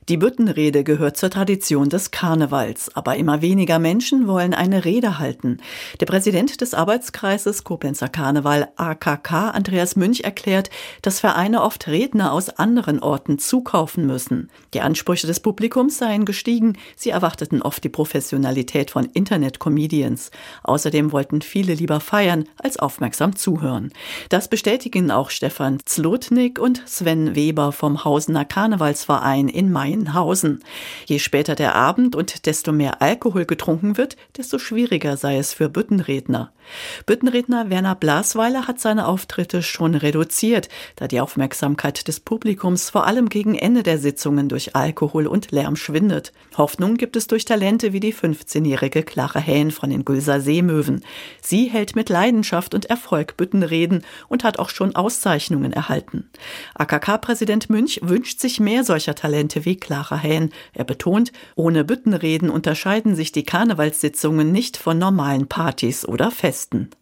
Die Büttenrede gehört zur Tradition des Karnevals, aber immer weniger Menschen wollen eine Rede halten. Der Präsident des Arbeitskreises Koblenzer Karneval AKK, Andreas Münch, erklärt, dass Vereine oft Redner aus anderen Orten zukaufen müssen. Die Ansprüche des Publikums seien gestiegen, sie erwarteten oft die Professionalität von Internet-Comedians. Außerdem wollten viele lieber feiern, als aufmerksam zuhören. Das bestätigen auch Stefan Zlotnik und Sven Weber vom Hausener Karnevalsverein in Maienhausen. Je später der Abend und desto mehr Alkohol getrunken wird, desto schwieriger sei es für Büttenredner. Büttenredner Werner Blasweiler hat seine Auftritte schon reduziert, da die Aufmerksamkeit des Publikums vor allem gegen Ende der Sitzungen durch Alkohol und Lärm schwindet. Hoffnung gibt es durch Talente wie die 15-jährige Clara Hähn von den Gülser Seemöwen. Sie hält mit Leidenschaft und Erfolg Büttenreden und hat auch schon Auszeichnungen erhalten. AKK-Präsident Münch wünscht sich mehr solcher Talente wie Clara Hähn. Er betont, ohne Büttenreden unterscheiden sich die Karnevalssitzungen nicht von normalen Partys oder Festen.